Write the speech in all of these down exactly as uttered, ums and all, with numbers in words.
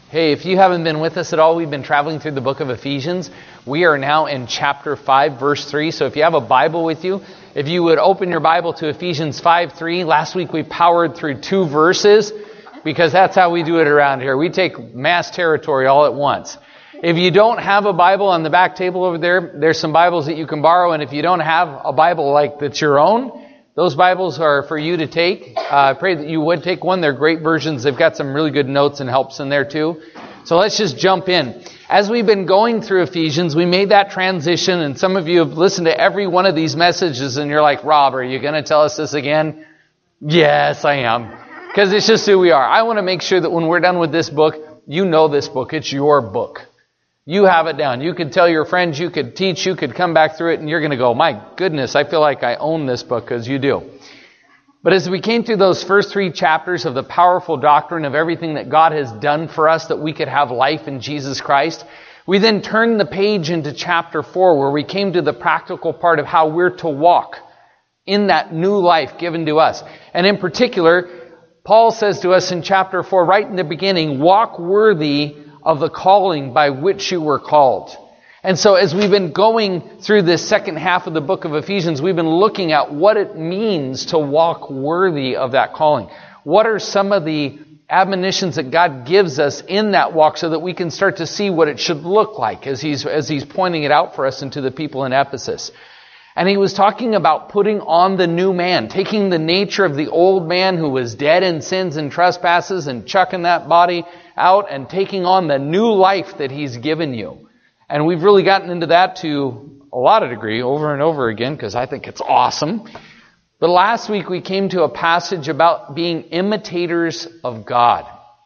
Hey, if you haven't been with us at all, we've been traveling through the book of Ephesians. We are now in chapter five, verse three. So if you have a Bible with you, if you would open your Bible to Ephesians five three. Last week we powered through two verses because that's how we do it around here. We take mass territory all at once. If you don't have a Bible on the back table over there, there's some Bibles that you can borrow. And if you don't have a Bible like that's your own, those Bibles are for you to take. Uh, I pray that you would take one. They're great versions. They've got some really good notes and helps in there too. So let's just jump in. As we've been going through Ephesians, we made that transition, and some of you have listened to every one of these messages, and you're like, Rob, are you going to tell us this again? Yes, I am. Because it's just who we are. I want to make sure that when we're done with this book, you know this book. It's your book. You have it down. You could tell your friends, you could teach, you could come back through it, and you're going to go, my goodness, I feel like I own this book, because you do. But as we came through those first three chapters of the powerful doctrine of everything that God has done for us that we could have life in Jesus Christ, we then turned the page into chapter four, where we came to the practical part of how we're to walk in that new life given to us. And in particular, Paul says to us in chapter four, right in the beginning, walk worthy of the calling by which you were called. And so as we've been going through this second half of the book of Ephesians, we've been looking at what it means to walk worthy of that calling. What are some of the admonitions that God gives us in that walk so that we can start to see what it should look like as he's, as he's pointing it out for us and to the people in Ephesus. And he was talking about putting on the new man, taking the nature of the old man who was dead in sins and trespasses and chucking that body out and taking on the new life that he's given you. And we've really gotten into that to a lot of degree over and over again because I think it's awesome. But last week we came to a passage about being imitators of God.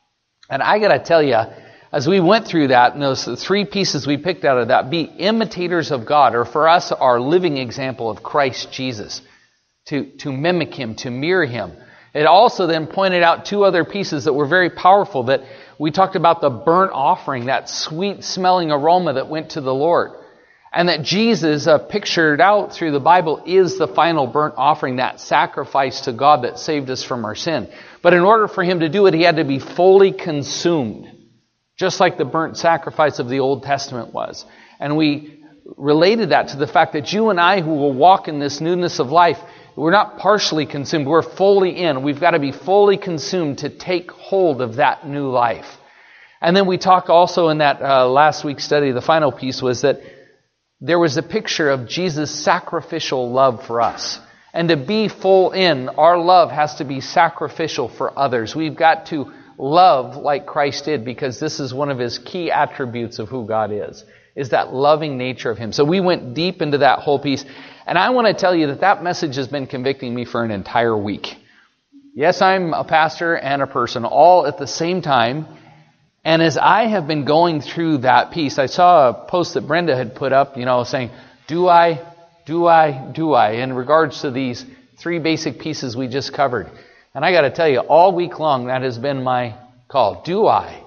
And I got to tell you, as we went through that, and those three pieces we picked out of that, be imitators of God, or for us, our living example of Christ Jesus, to, to mimic Him, to mirror Him. It also then pointed out two other pieces that were very powerful. That we talked about the burnt offering, that sweet-smelling aroma that went to the Lord. And that Jesus, uh, pictured out through the Bible, is the final burnt offering, that sacrifice to God that saved us from our sin. But in order for Him to do it, He had to be fully consumed. Just like the burnt sacrifice of the Old Testament was. And we related that to the fact that you and I who will walk in this newness of life, we're not partially consumed, we're fully in. We've got to be fully consumed to take hold of that new life. And then we talked also in that uh, last week's study, the final piece was that there was a picture of Jesus' sacrificial love for us. And to be full in, our love has to be sacrificial for others. We've got to love like Christ did, because this is one of His key attributes of who God is, is that loving nature of Him. So we went deep into that whole piece. And I want to tell you that that message has been convicting me for an entire week. Yes, I'm a pastor and a person all at the same time. And as I have been going through that piece, I saw a post that Brenda had put up, you know, saying, do I, do I, do I, in regards to these three basic pieces we just covered. And I got to tell you, all week long, that has been my call. Do I?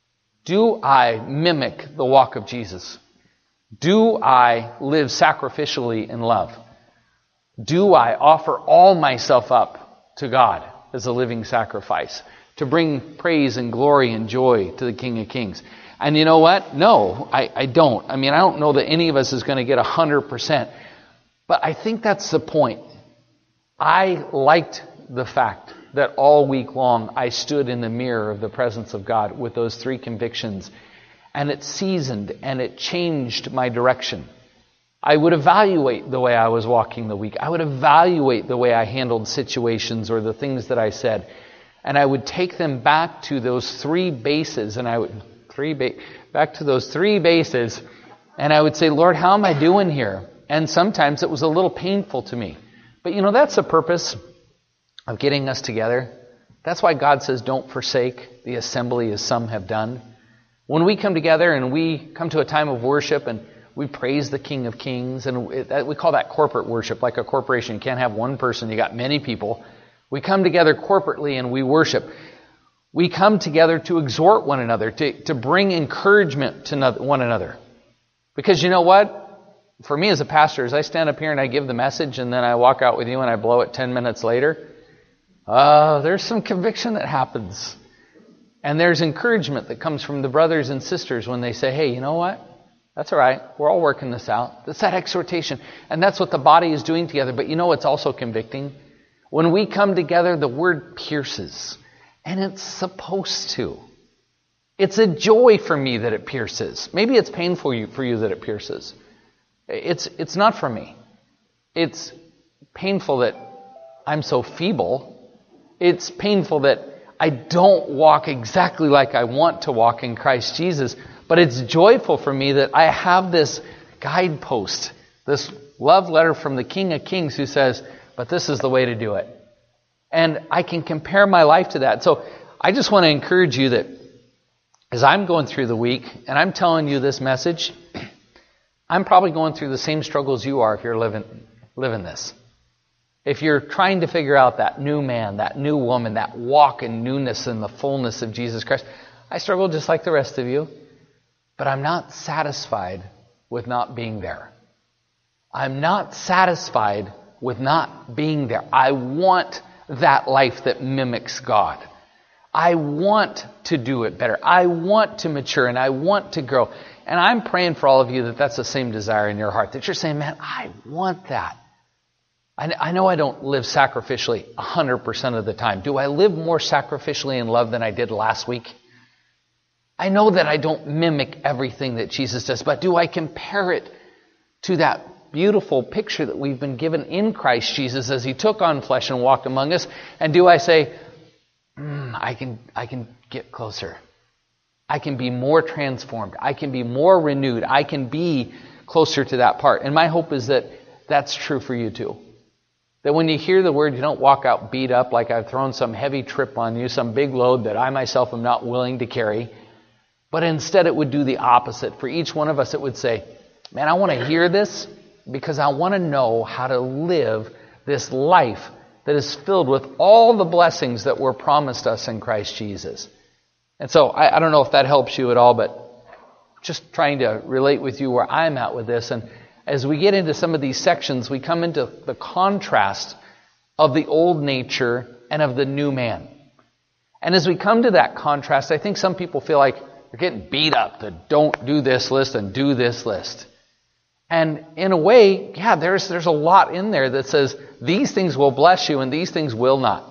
Do I mimic the walk of Jesus? Do I live sacrificially in love? Do I offer all myself up to God as a living sacrifice to bring praise and glory and joy to the King of Kings? And you know what? No, I, I don't. I mean, I don't know that any of us is going to get one hundred percent. But I think that's the point. I liked the fact that all week long I stood in the mirror of the presence of God with those three convictions. And it seasoned and it changed my direction. I would evaluate the way I was walking the week. I would evaluate the way I handled situations or the things that I said. And I would take them back to those three bases. And I would, three ba- back to those three bases. And I would say, Lord, how am I doing here? And sometimes it was a little painful to me. But you know, that's the purpose of getting us together. That's why God says, don't forsake the assembly as some have done. When we come together and we come to a time of worship and we praise the King of Kings, and we call that corporate worship, like a corporation. You can't have one person, you got many people. We come together corporately and we worship. We come together to exhort one another, to, to bring encouragement to one another. Because you know what? For me as a pastor, as I stand up here and I give the message and then I walk out with you and I blow it ten minutes later, uh, there's some conviction that happens. And there's encouragement that comes from the brothers and sisters when they say, hey, you know what? That's all right. We're all working this out. That's that exhortation. And that's what the body is doing together. But you know what's also convicting? When we come together, the word pierces. And it's supposed to. It's a joy for me that it pierces. Maybe it's painful for you, for you that it pierces. It's, it's not for me. It's painful that I'm so feeble. It's painful that I don't walk exactly like I want to walk in Christ Jesus. But it's joyful for me that I have this guidepost, this love letter from the King of Kings who says, but this is the way to do it. And I can compare my life to that. So I just want to encourage you that as I'm going through the week and I'm telling you this message, I'm probably going through the same struggles you are if you're living, living this. If you're trying to figure out that new man, that new woman, that walk in newness and the fullness of Jesus Christ, I struggle just like the rest of you. But I'm not satisfied with not being there. I'm not satisfied with not being there. I want that life that mimics God. I want to do it better. I want to mature and I want to grow. And I'm praying for all of you that that's the same desire in your heart. That you're saying, man, I want that. I, I know I don't live sacrificially one hundred percent of the time. Do I live more sacrificially in love than I did last week? I know that I don't mimic everything that Jesus does, but do I compare it to that beautiful picture that we've been given in Christ Jesus as He took on flesh and walked among us? And do I say, mm, I can, I can get closer. I can be more transformed. I can be more renewed. I can be closer to that part. And my hope is that that's true for you too. That when you hear the word, you don't walk out beat up like I've thrown some heavy trip on you, some big load that I myself am not willing to carry. But instead it would do the opposite. For each one of us it would say, man, I want to hear this because I want to know how to live this life that is filled with all the blessings that were promised us in Christ Jesus. And so I, I don't know if that helps you at all, but just trying to relate with you where I'm at with this. And as we get into some of these sections, we come into the contrast of the old nature and of the new man. And as we come to that contrast, I think some people feel like they're getting beat up to don't do this list and do this list. And in a way, yeah, there's there's a lot in there that says these things will bless you and these things will not.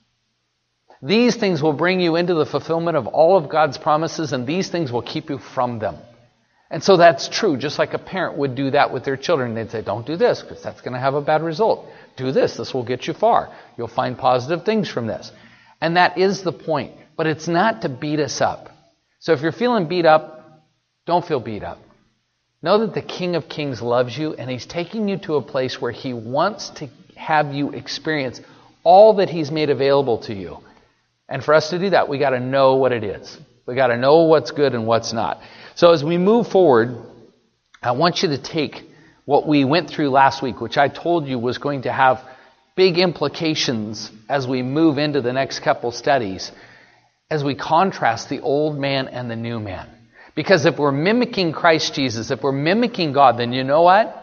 These things will bring you into the fulfillment of all of God's promises and these things will keep you from them. And so that's true, just like a parent would do that with their children. They'd say, don't do this because that's going to have a bad result. Do this, this will get you far. You'll find positive things from this. And that is the point. But it's not to beat us up. So if you're feeling beat up, don't feel beat up. Know that the King of Kings loves you and He's taking you to a place where He wants to have you experience all that He's made available to you. And for us to do that, we got to know what it is. We got to know what's good and what's not. So as we move forward, I want you to take what we went through last week, which I told you was going to have big implications as we move into the next couple studies, as we contrast the old man and the new man. Because if we're mimicking Christ Jesus, if we're mimicking God, then you know what?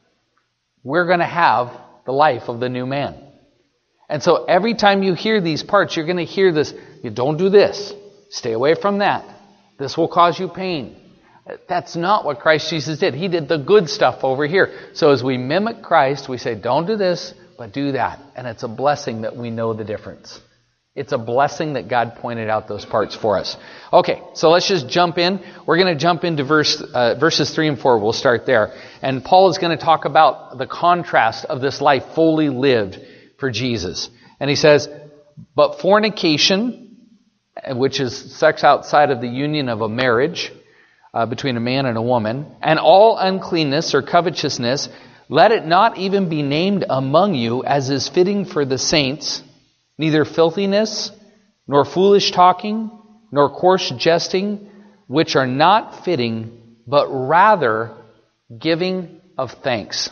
We're going to have the life of the new man. And so every time you hear these parts, you're going to hear this, you don't do this, stay away from that. This will cause you pain. That's not what Christ Jesus did. He did the good stuff over here. So as we mimic Christ, we say, don't do this, but do that. And it's a blessing that we know the difference. It's a blessing that God pointed out those parts for us. Okay, so let's just jump in. We're going to jump into verse uh, verses three and four. We'll start there. And Paul is going to talk about the contrast of this life fully lived for Jesus. And he says, but fornication, which is sex outside of the union of a marriage uh, between a man and a woman, and all uncleanness or covetousness, let it not even be named among you as is fitting for the saints, neither filthiness, nor foolish talking, nor coarse jesting, which are not fitting, but rather giving of thanks.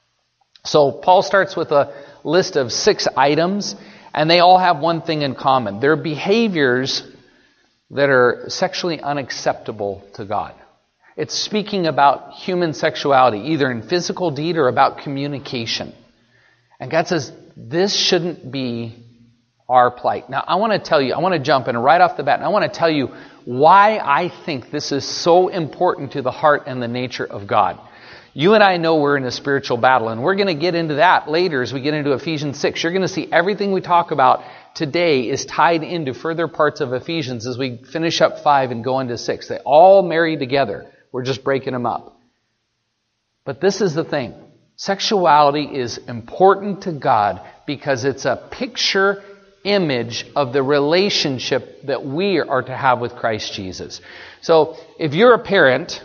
So Paul starts with a list of six items, and they all have one thing in common. They're behaviors that are sexually unacceptable to God. It's speaking about human sexuality, either in physical deed or about communication. And God says, this shouldn't be our plight. Now, I want to tell you, I want to jump in right off the bat, and I want to tell you why I think this is so important to the heart and the nature of God. You and I know we're in a spiritual battle, and we're going to get into that later as we get into Ephesians six. You're going to see everything we talk about today is tied into further parts of Ephesians as we finish up five and go into six. They all marry together. We're just breaking them up. But this is the thing. Sexuality is important to God because it's a picture image of the relationship that we are to have with Christ Jesus. So if you're a parent,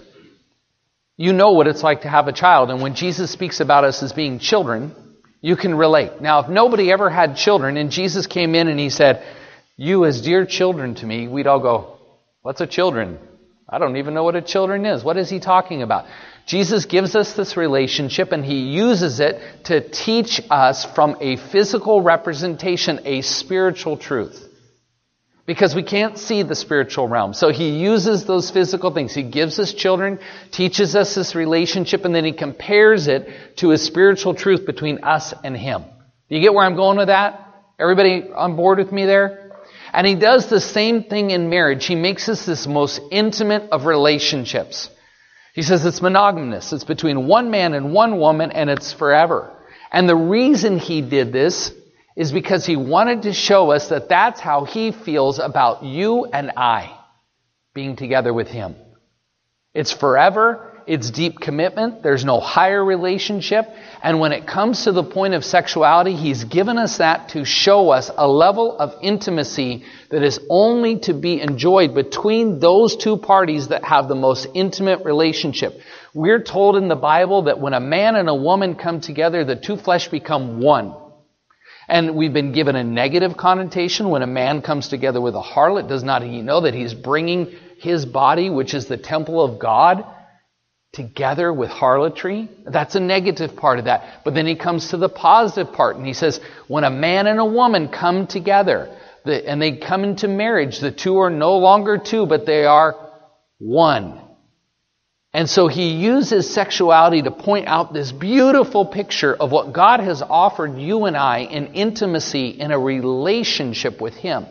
you know what it's like to have a child. And when Jesus speaks about us as being children, you can relate. Now, if nobody ever had children and Jesus came in and he said, "You as dear children to me," we'd all go, "What's a children? I don't even know what a children is. What is he talking about?" Jesus gives us this relationship and he uses it to teach us from a physical representation a spiritual truth. Because we can't see the spiritual realm. So he uses those physical things. He gives us children, teaches us this relationship, and then he compares it to a spiritual truth between us and him. Do you get where I'm going with that? Everybody on board with me there? And he does the same thing in marriage. He makes us this most intimate of relationships. He says it's monogamous. It's between one man and one woman, and it's forever. And the reason he did this is because he wanted to show us that that's how he feels about you and I being together with him. It's forever. It's deep commitment. There's no higher relationship. And when it comes to the point of sexuality, he's given us that to show us a level of intimacy that is only to be enjoyed between those two parties that have the most intimate relationship. We're told in the Bible that when a man and a woman come together, the two flesh become one. And we've been given a negative connotation. When a man comes together with a harlot, does not he know that he's bringing his body, which is the temple of God, together with harlotry? That's a negative part of that. But then he comes to the positive part, and he says, when a man and a woman come together, the, and they come into marriage, the two are no longer two, but they are one. And so he uses sexuality to point out this beautiful picture of what God has offered you and I in intimacy in a relationship with him.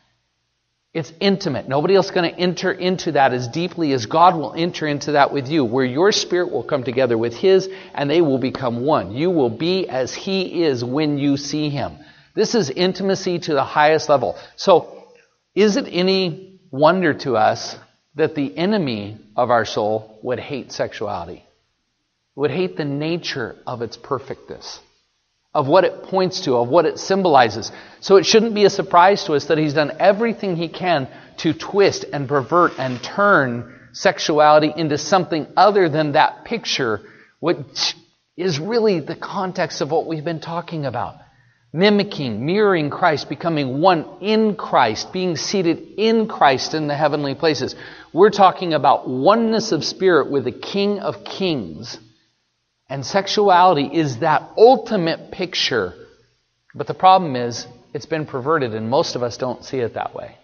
It's intimate. Nobody else is going to enter into that as deeply as God will enter into that with you, where your spirit will come together with his and they will become one. You will be as he is when you see him. This is intimacy to the highest level. So, is it any wonder to us that the enemy of our soul would hate sexuality, would hate the nature of its perfectness, of what it points to, of what it symbolizes? So it shouldn't be a surprise to us that he's done everything he can to twist and pervert and turn sexuality into something other than that picture, which is really the context of what we've been talking about. Mimicking, mirroring Christ, becoming one in Christ, being seated in Christ in the heavenly places. We're talking about oneness of spirit with the King of Kings. And sexuality is that ultimate picture. But the problem is, it's been perverted, and most of us don't see it that way.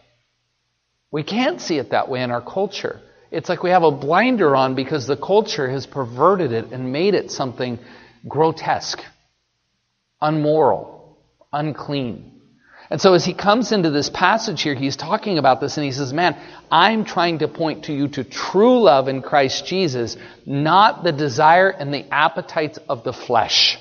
We can't see it that way in our culture. It's like we have a blinder on because the culture has perverted it and made it something grotesque, unmoral, unclean. And so as he comes into this passage here, he's talking about this and he says, man, I'm trying to point to you to true love in Christ Jesus, not the desire and the appetites of the flesh.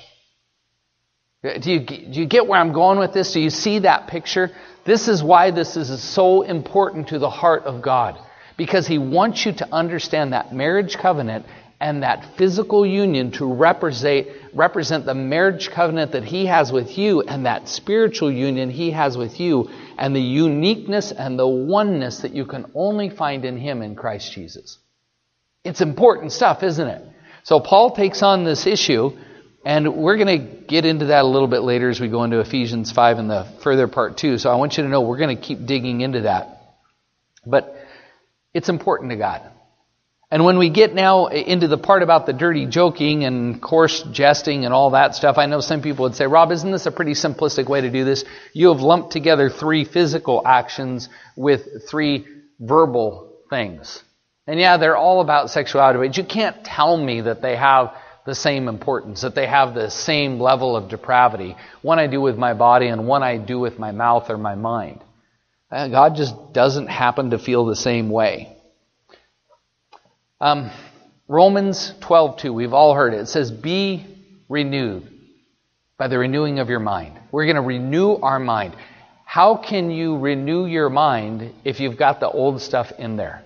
Do you, do you get where I'm going with this? Do you see that picture? This is why this is so important to the heart of God. Because he wants you to understand that marriage covenant and that physical union to represent, represent the marriage covenant that he has with you and that spiritual union he has with you and the uniqueness and the oneness that you can only find in him in Christ Jesus. It's important stuff, isn't it? So Paul takes on this issue, and we're going to get into that a little bit later as we go into Ephesians five and the further part two. So I want you to know we're going to keep digging into that. But it's important to God. And when we get now into the part about the dirty joking and coarse jesting and all that stuff, I know some people would say, Rob, isn't this a pretty simplistic way to do this? You have lumped together three physical actions with three verbal things. And yeah, they're all about sexuality, but you can't tell me that they have the same importance, that they have the same level of depravity. One I do with my body and one I do with my mouth or my mind. God just doesn't happen to feel the same way. Um, Romans twelve two, we've all heard it. It says, be renewed by the renewing of your mind. We're going to renew our mind. How can you renew your mind if you've got the old stuff in there?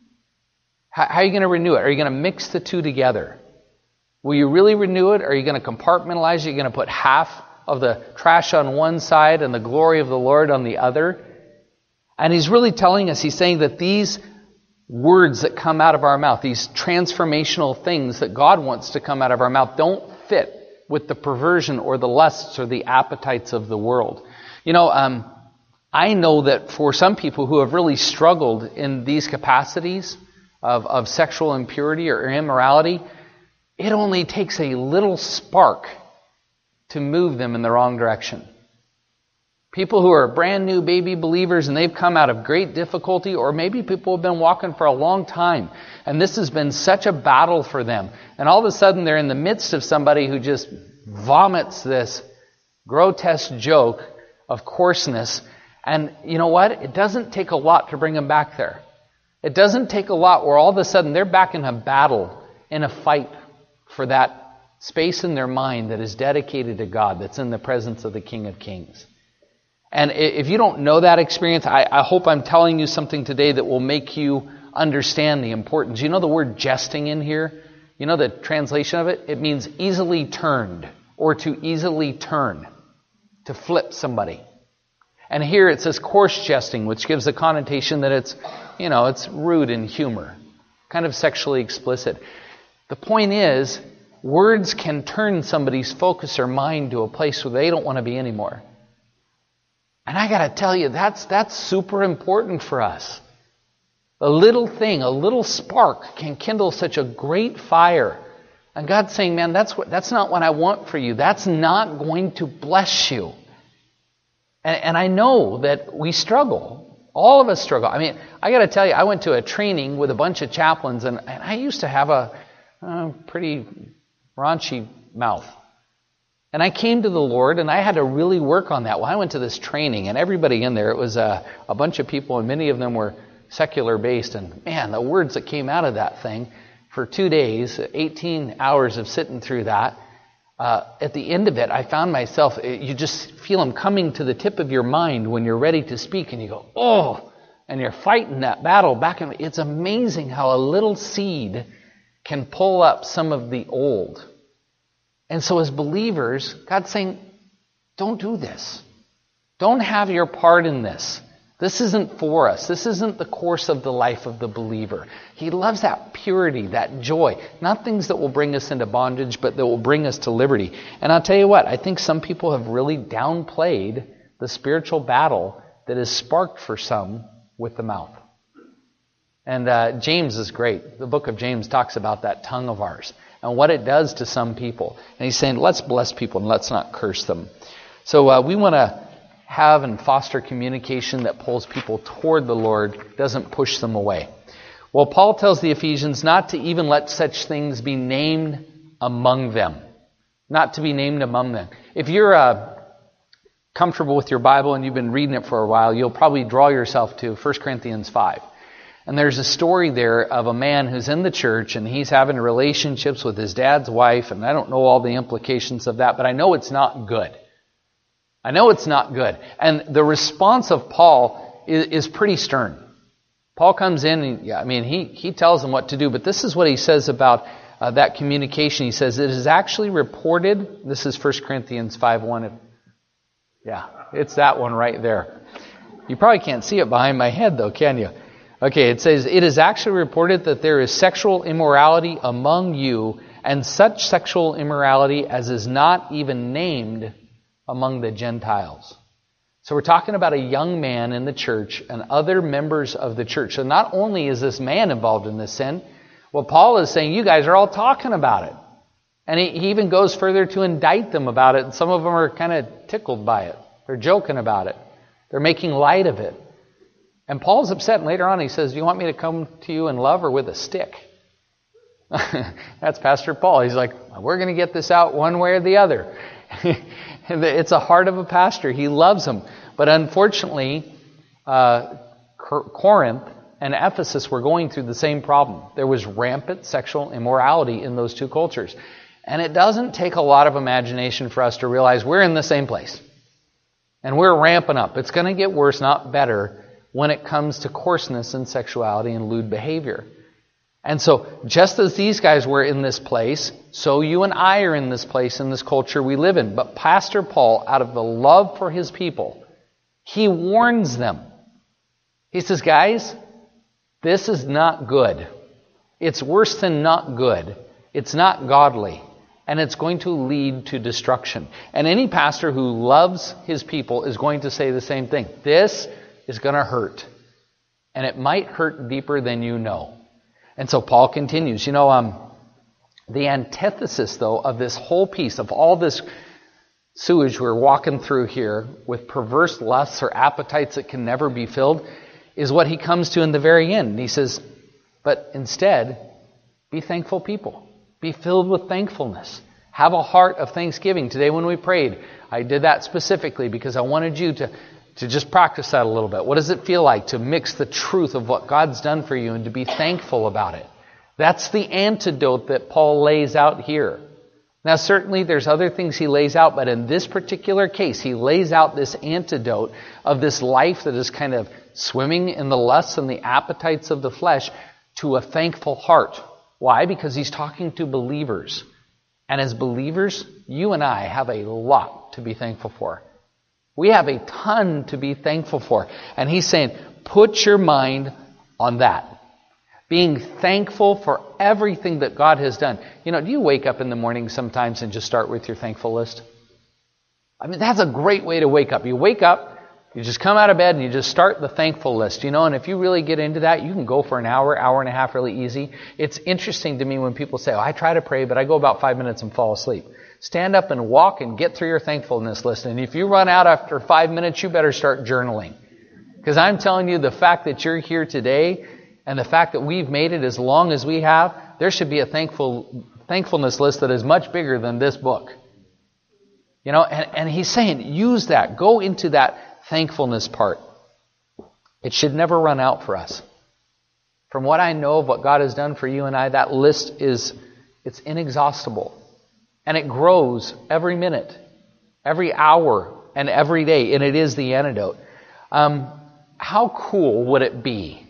How, how are you going to renew it? Are you going to mix the two together? Will you really renew it? Or are you going to compartmentalize it? Are you going to put half of the trash on one side and the glory of the Lord on the other? And he's really telling us, he's saying that these words that come out of our mouth, these transformational things that God wants to come out of our mouth, don't fit with the perversion or the lusts or the appetites of the world. You know, um, I know that for some people who have really struggled in these capacities of, of sexual impurity or immorality, it only takes a little spark to move them in the wrong direction. People who are brand new baby believers and they've come out of great difficulty, or maybe people have been walking for a long time and this has been such a battle for them. And all of a sudden they're in the midst of somebody who just vomits this grotesque joke of coarseness. And you know what? It doesn't take a lot to bring them back there. It doesn't take a lot where all of a sudden they're back in a battle, in a fight for that space in their mind that is dedicated to God, that's in the presence of the King of Kings. And if you don't know that experience, I, I hope I'm telling you something today that will make you understand the importance. You know the word jesting in here? You know the translation of it? It means easily turned, or to easily turn, to flip somebody. And here it says coarse jesting, which gives the connotation that it's, you know, it's rude in humor, kind of sexually explicit. The point is, words can turn somebody's focus or mind to a place where they don't want to be anymore. And I got to tell you, that's that's super important for us. A little thing, a little spark can kindle such a great fire. And God's saying, man, that's what that's not what I want for you. That's not going to bless you. And, and I know that we struggle. All of us struggle. I mean, I got to tell you, I went to a training with a bunch of chaplains, and, and I used to have a, a pretty raunchy mouth. And I came to the Lord, and I had to really work on that. Well, I went to this training, and everybody in there, it was a, a bunch of people, and many of them were secular-based. And man, the words that came out of that thing for two days, eighteen hours of sitting through that, uh, at the end of it, I found myself, you just feel them coming to the tip of your mind when you're ready to speak, and you go, oh, and you're fighting that battle back. And it's amazing how a little seed can pull up some of the old. And so as believers, God's saying, don't do this. Don't have your part in this. This isn't for us. This isn't the course of the life of the believer. He loves that purity, that joy. Not things that will bring us into bondage, but that will bring us to liberty. And I'll tell you what, I think some people have really downplayed the spiritual battle that is sparked for some with the mouth. And uh, James is great. The book of James talks about that tongue of ours and what it does to some people. And he's saying, let's bless people and let's not curse them. So uh, we want to have and foster communication that pulls people toward the Lord, doesn't push them away. Well, Paul tells the Ephesians not to even let such things be named among them. Not to be named among them. If you're uh, comfortable with your Bible and you've been reading it for a while, you'll probably draw yourself to First Corinthians five. And there's a story there of a man who's in the church and he's having relationships with his dad's wife, and I don't know all the implications of that, but I know it's not good. I know it's not good. And the response of Paul is, is pretty stern. Paul comes in, and, yeah, I mean, he, he tells them what to do, but this is what he says about uh, that communication. He says, it is actually reported, this is First Corinthians five one. Yeah, it's that one right there. You probably can't see it behind my head though, can you? Okay, it says, it is actually reported that there is sexual immorality among you, and such sexual immorality as is not even named among the Gentiles. So we're talking about a young man in the church and other members of the church. So not only is this man involved in this sin, well, Paul is saying you guys are all talking about it. And he, he even goes further to indict them about it. And some of them are kind of tickled by it. They're joking about it. They're making light of it. And Paul's upset, and later on he says, do you want me to come to you in love or with a stick? That's Pastor Paul. He's like, we're going to get this out one way or the other. It's a heart of a pastor. He loves them. But unfortunately, uh, Corinth and Ephesus were going through the same problem. There was rampant sexual immorality in those two cultures. And it doesn't take a lot of imagination for us to realize we're in the same place. And we're ramping up. It's going to get worse, not better, when it comes to coarseness and sexuality and lewd behavior. And so, just as these guys were in this place, so you and I are in this place, in this culture we live in. But Pastor Paul, out of the love for his people, he warns them. He says, guys, this is not good. It's worse than not good. It's not godly. And it's going to lead to destruction. And any pastor who loves his people is going to say the same thing. This is going to hurt. And it might hurt deeper than you know. And so Paul continues. You know, um, the antithesis, though, of this whole piece, of all this sewage we're walking through here with perverse lusts or appetites that can never be filled, is what he comes to in the very end. And he says, but instead, be thankful people. Be filled with thankfulness. Have a heart of thanksgiving. Today when we prayed, I did that specifically because I wanted you to, to just practice that a little bit. What does it feel like to mix the truth of what God's done for you and to be thankful about it? That's the antidote that Paul lays out here. Now certainly there's other things he lays out, but in this particular case, he lays out this antidote of this life that is kind of swimming in the lusts and the appetites of the flesh to a thankful heart. Why? Because he's talking to believers. And as believers, you and I have a lot to be thankful for. We have a ton to be thankful for. And he's saying, put your mind on that. Being thankful for everything that God has done. You know, do you wake up in the morning sometimes and just start with your thankful list? I mean, that's a great way to wake up. You wake up, you just come out of bed and you just start the thankful list, you know, and if you really get into that, you can go for an hour, hour and a half really easy. It's interesting to me when people say, oh, I try to pray, but I go about five minutes and fall asleep. Stand up and walk and get through your thankfulness list. And if you run out after five minutes, you better start journaling. Because I'm telling you, the fact that you're here today and the fact that we've made it as long as we have, there should be a thankful thankfulness list that is much bigger than this book. You know, and, and he's saying, use that. Go into that thankfulness part. It should never run out for us. From what I know of what God has done for you and I, that list is, it's inexhaustible. And it grows every minute, every hour, and every day. And it is the antidote. Um, how cool would it be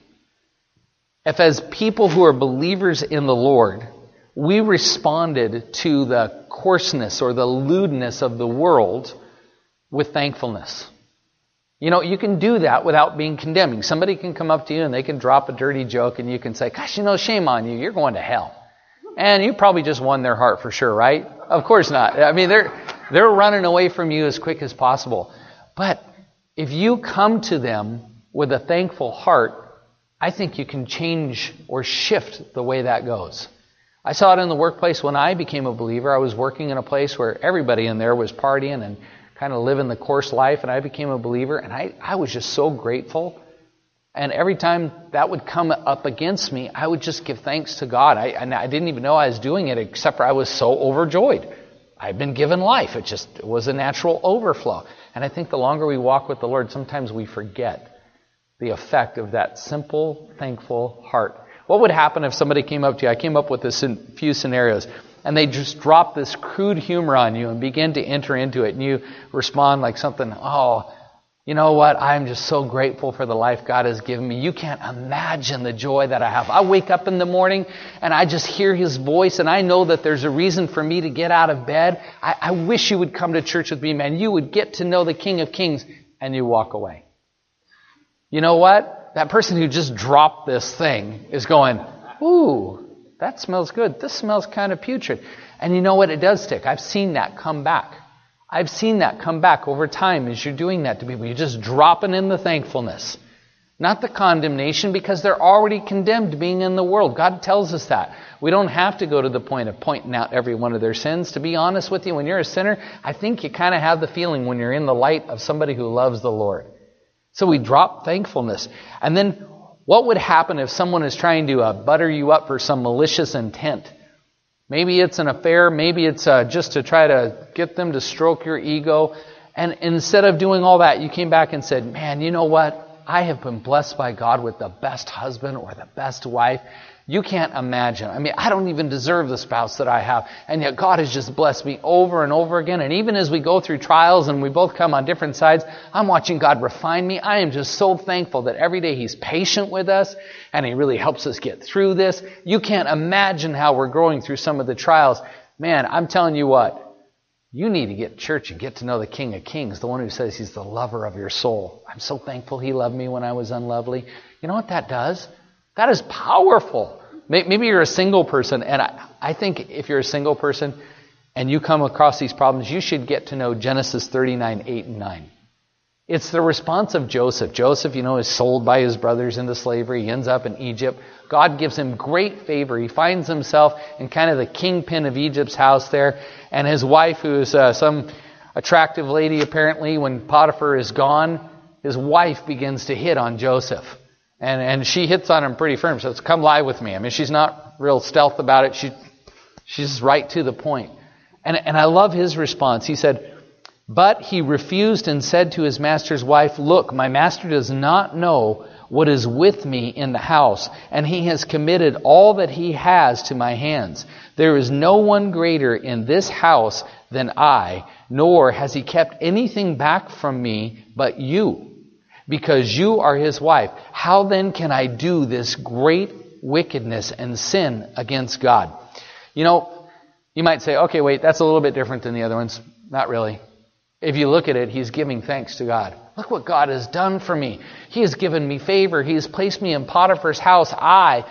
if as people who are believers in the Lord, we responded to the coarseness or the lewdness of the world with thankfulness? You know, you can do that without being condemning. Somebody can come up to you and they can drop a dirty joke and you can say, gosh, you know, shame on you. You're going to hell. And you probably just won their heart for sure, right? Of course not. I mean, they're they're running away from you as quick as possible. But if you come to them with a thankful heart, I think you can change or shift the way that goes. I saw it in the workplace when I became a believer. I was working in a place where everybody in there was partying and kind of living the coarse life, and I became a believer, and I, I was just so grateful. And every time that would come up against me, I would just give thanks to God. I, and I didn't even know I was doing it, except for I was so overjoyed. I'd been given life. It just it was a natural overflow. And I think the longer we walk with the Lord, sometimes we forget the effect of that simple, thankful heart. What would happen if somebody came up to you? I came up with this in a few scenarios. And they just drop this crude humor on you and begin to enter into it. And you respond like something, oh, you know what? I'm just so grateful for the life God has given me. You can't imagine the joy that I have. I wake up in the morning and I just hear His voice and I know that there's a reason for me to get out of bed. I, I wish you would come to church with me, man. You would get to know the King of Kings, and you walk away. You know what? That person who just dropped this thing is going, ooh, that smells good. This smells kind of putrid. And you know what? It does stick. I've seen that come back. I've seen that come back over time as you're doing that to people. You're just dropping in the thankfulness. Not the condemnation, because they're already condemned being in the world. God tells us that. We don't have to go to the point of pointing out every one of their sins. To be honest with you, when you're a sinner, I think you kind of have the feeling when you're in the light of somebody who loves the Lord. So we drop thankfulness. And then What would happen if someone is trying to uh, butter you up for some malicious intent? Maybe it's an affair. Maybe it's uh, just to try to get them to stroke your ego. And instead of doing all that, you came back and said, man, you know what? I have been blessed by God with the best husband or the best wife. You can't imagine. I mean, I don't even deserve the spouse that I have. And yet God has just blessed me over and over again. And even as we go through trials and we both come on different sides, I'm watching God refine me. I am just so thankful that every day He's patient with us and He really helps us get through this. You can't imagine how we're growing through some of the trials. Man, I'm telling you what. You need to get to church and get to know the King of Kings, the one who says He's the lover of your soul. I'm so thankful He loved me when I was unlovely. You know what that does? That is powerful. Maybe you're a single person, and I, I think if you're a single person and you come across these problems, you should get to know Genesis thirty-nine, eight and nine. It's the response of Joseph. Joseph, you know, is sold by his brothers into slavery. He ends up in Egypt. God gives him great favor. He finds himself in kind of the kingpin of Egypt's house there. And his wife, who is uh, some attractive lady apparently, when Potiphar is gone, his wife begins to hit on Joseph. And and she hits on him pretty firm. Says, come lie with me. I mean, she's not real stealth about it. She She's right to the point. And, and I love his response. He said, but he refused and said to his master's wife, look, my master does not know what is with me in the house, and he has committed all that he has to my hands. There is no one greater in this house than I, nor has he kept anything back from me but you, because you are his wife. How then can I do this great wickedness and sin against God? You know, you might say, okay, wait, that's a little bit different than the other ones. Not really. If you look at it, he's giving thanks to God. Look what God has done for me. He has given me favor. He has placed me in Potiphar's house. I,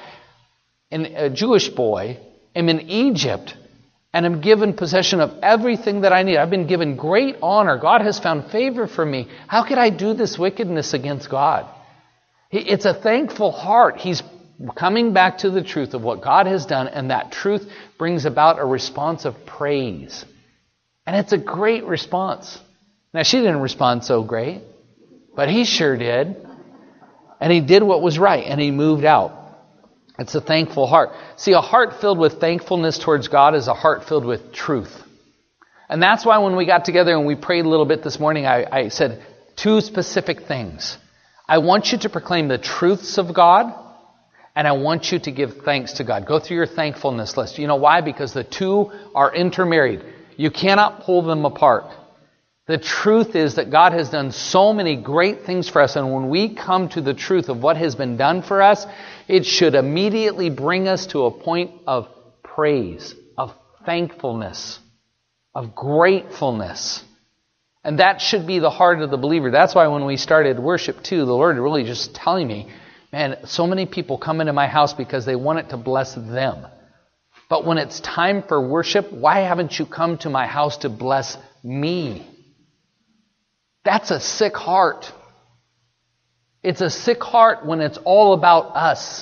a Jewish boy, am in Egypt and am given possession of everything that I need. I've been given great honor. God has found favor for me. How could I do this wickedness against God? It's a thankful heart. He's coming back to the truth of what God has done, and that truth brings about a response of praise. And it's a great response. Now, she didn't respond so great, but he sure did. And he did what was right, and he moved out. It's a thankful heart. See, a heart filled with thankfulness towards God is a heart filled with truth. And that's why when we got together and we prayed a little bit this morning, I, I said two specific things. I want you to proclaim the truths of God, and I want you to give thanks to God. Go through your thankfulness list. You know why? Because the two are intermarried. You cannot pull them apart. The truth is that God has done so many great things for us, and when we come to the truth of what has been done for us, it should immediately bring us to a point of praise, of thankfulness, of gratefulness. And that should be the heart of the believer. That's why when we started worship too, the Lord really just telling me, man, so many people come into my house because they want it to bless them. But when it's time for worship, why haven't you come to my house to bless me? That's a sick heart. It's a sick heart when it's all about us.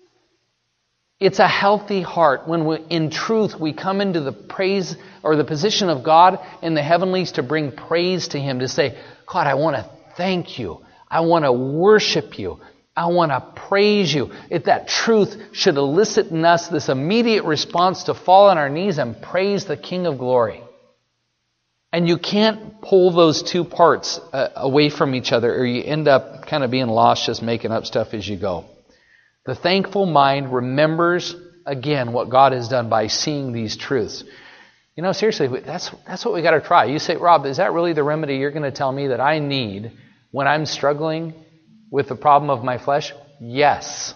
It's a healthy heart when we, in truth we come into the praise or the position of God in the heavenlies to bring praise to Him, to say, God, I want to thank you. I want to worship you. I want to praise you. If that truth should elicit in us this immediate response to fall on our knees and praise the King of Glory. And you can't pull those two parts uh, away from each other, or you end up kind of being lost just making up stuff as you go. The thankful mind remembers again what God has done by seeing these truths. You know, seriously, that's that's what we got to try. You say, Rob, is that really the remedy you're going to tell me that I need when I'm struggling with the problem of my flesh? Yes.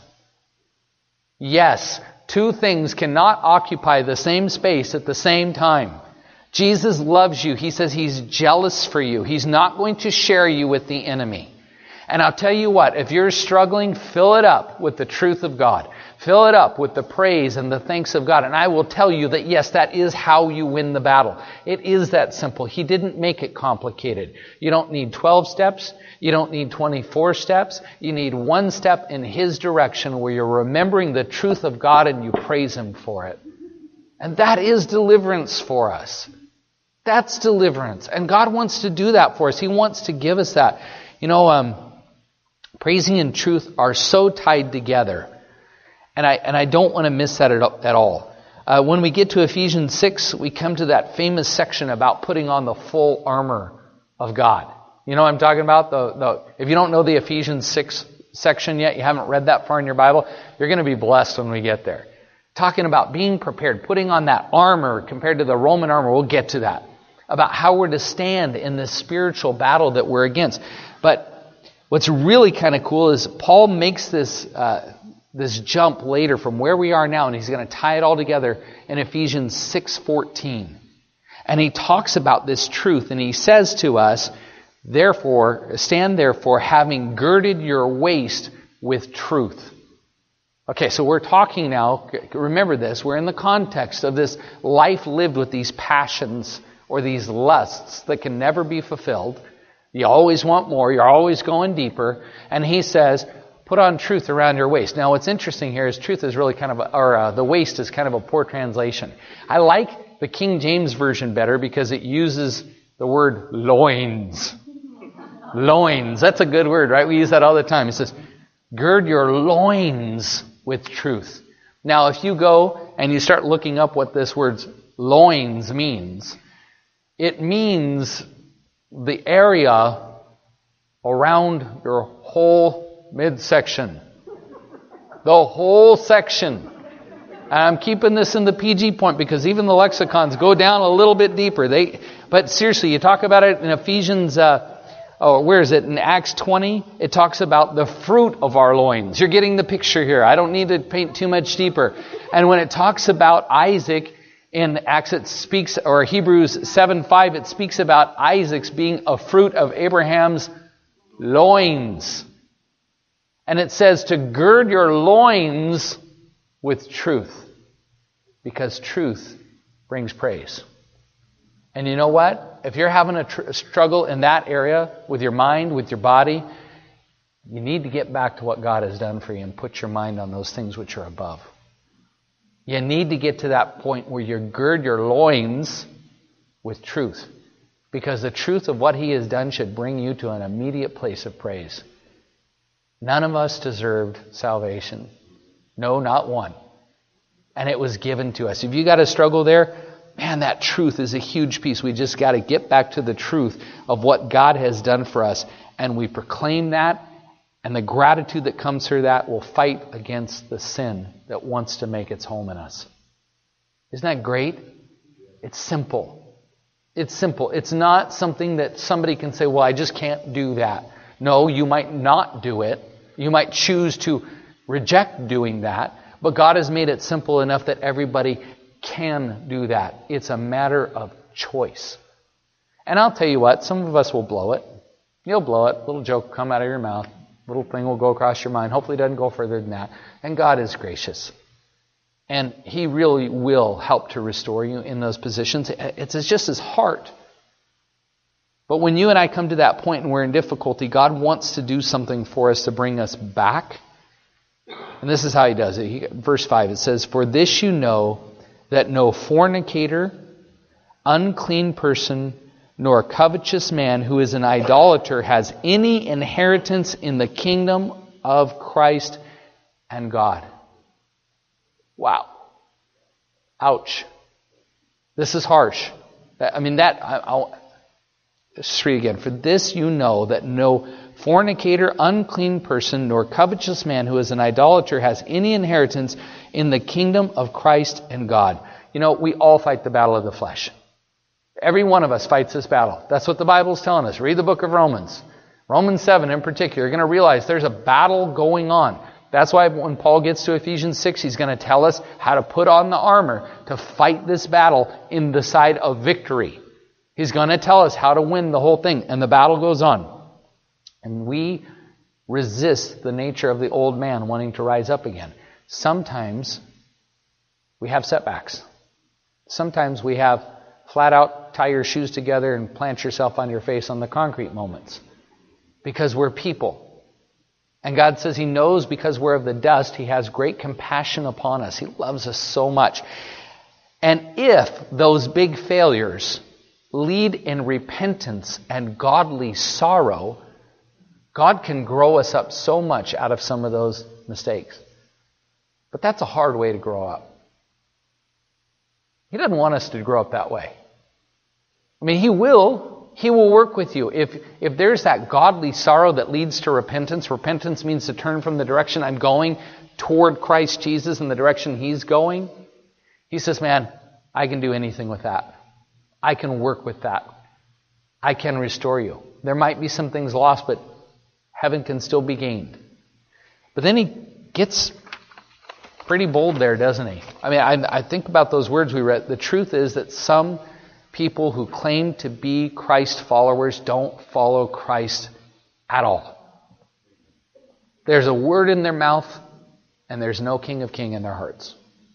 Yes. Two things cannot occupy the same space at the same time. Jesus loves you. He says He's jealous for you. He's not going to share you with the enemy. And I'll tell you what, if you're struggling, fill it up with the truth of God. Fill it up with the praise and the thanks of God. And I will tell you that yes, that is how you win the battle. It is that simple. He didn't make it complicated. You don't need twelve steps. You don't need twenty-four steps. You need one step in His direction where you're remembering the truth of God and you praise Him for it. And that is deliverance for us. That's deliverance. And God wants to do that for us. He wants to give us that. You know, um, Praising and truth are so tied together. And I and I don't want to miss that at, at all. Uh, when we get to Ephesians six, we come to that famous section about putting on the full armor of God. You know what I'm talking about? The, the if you don't know the Ephesians six section yet, you haven't read that far in your Bible, you're going to be blessed when we get there. Talking about being prepared, putting on that armor compared to the Roman armor. We'll get to that. About how we're to stand in this spiritual battle that we're against. But what's really kind of cool is Paul makes this uh, this jump later from where we are now, and he's going to tie it all together in Ephesians six fourteen. And he talks about this truth, and he says to us, Therefore, stand therefore, having girded your waist with truth. Okay, so we're talking now, remember this, we're in the context of this life lived with these passions or these lusts that can never be fulfilled. You always want more, you're always going deeper. And he says, put on truth around your waist. Now what's interesting here is truth is really kind of, a, or uh, the waist is kind of a poor translation. I like the King James Version better because it uses the word loins. Loins, that's a good word, right? We use that all the time. It says, gird your loins with truth. Now, if you go and you start looking up what this word loins means, it means the area around your whole midsection. The whole section. And I'm keeping this in the P G point because even the lexicons go down a little bit deeper. They, but seriously, you talk about it in Ephesians uh, Oh, where is it? In Acts twenty, it talks about the fruit of our loins. You're getting the picture here. I don't need to paint too much deeper. And when it talks about Isaac in Acts, it speaks, or Hebrews seven five, it speaks about Isaac's being a fruit of Abraham's loins. And it says to gird your loins with truth, because truth brings praise. And you know what? If you're having a tr- struggle in that area with your mind, with your body, you need to get back to what God has done for you and put your mind on those things which are above. You need to get to that point where you gird your loins with truth. Because the truth of what He has done should bring you to an immediate place of praise. None of us deserved salvation. No, not one. And it was given to us. If you got a struggle there, man, that truth is a huge piece. We just got to get back to the truth of what God has done for us. And we proclaim that. And the gratitude that comes through that will fight against the sin that wants to make its home in us. Isn't that great? It's simple. It's simple. It's not something that somebody can say, well, I just can't do that. No, you might not do it. You might choose to reject doing that. But God has made it simple enough that everybody can do that. It's a matter of choice. And I'll tell you what, some of us will blow it. You'll blow it. A little joke will come out of your mouth. A little thing will go across your mind. Hopefully it doesn't go further than that. And God is gracious. And He really will help to restore you in those positions. It's just His heart. But when you and I come to that point and we're in difficulty, God wants to do something for us to bring us back. And this is how He does it. He, verse five, it says, For this you know, that no fornicator, unclean person, nor covetous man who is an idolater has any inheritance in the kingdom of Christ and God. Wow. Ouch. This is harsh. I mean, that, I, I'll just read again. For this you know that no fornicator, unclean person, nor covetous man who is an idolater has any inheritance in the kingdom of Christ and God. You know, we all fight the battle of the flesh. Every one of us fights this battle. That's what the Bible is telling us. Read the book of Romans. Romans seven in particular. You're going to realize there's a battle going on. That's why when Paul gets to Ephesians six, he's going to tell us how to put on the armor to fight this battle in the side of victory. He's going to tell us how to win the whole thing. And the battle goes on. And we resist the nature of the old man wanting to rise up again. Sometimes we have setbacks. Sometimes we have flat out tie your shoes together and plant yourself on your face on the concrete moments. Because we're people. And God says He knows because we're of the dust, He has great compassion upon us. He loves us so much. And if those big failures lead in repentance and godly sorrow, God can grow us up so much out of some of those mistakes. But that's a hard way to grow up. He doesn't want us to grow up that way. I mean, He will. He will work with you. If, if there's that godly sorrow that leads to repentance, repentance means to turn from the direction I'm going toward Christ Jesus and the direction He's going. He says, man, I can do anything with that. I can work with that. I can restore you. There might be some things lost, but heaven can still be gained. But then He gets pretty bold there, doesn't He? I mean, I, I think about those words we read. The truth is that some people who claim to be Christ followers don't follow Christ at all. There's a word in their mouth, and there's no King of Kings in their hearts.